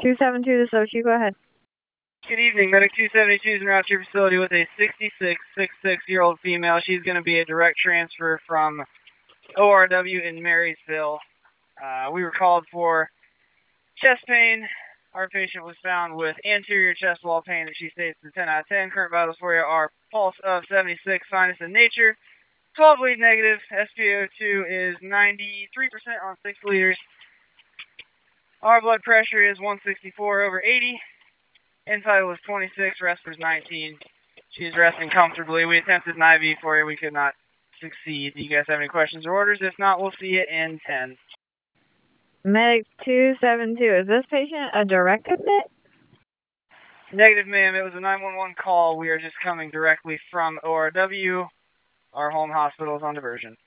272 to Sochi, go ahead. Good evening. Medic 272 is in route to your facility with a 66-year-old female. She's going to be a direct transfer from ORW in Marysville. We were called for chest pain. Our patient was found with anterior chest wall pain that she states is 10 out of 10. Current vitals for you are pulse of 76, sinus in nature, 12 bleed negative. SpO2 is 93% on 6 liters. Our blood pressure is 164/80. End vital is 26, respir's 19. She's resting comfortably. We attempted an IV for you. We could not succeed. Do you guys have any questions or orders? If not, we'll see you in 10. Medic 272, is this patient a direct admit? Negative, ma'am. It was a 911 call. We are just coming directly from ORW. Our home hospital is on diversion.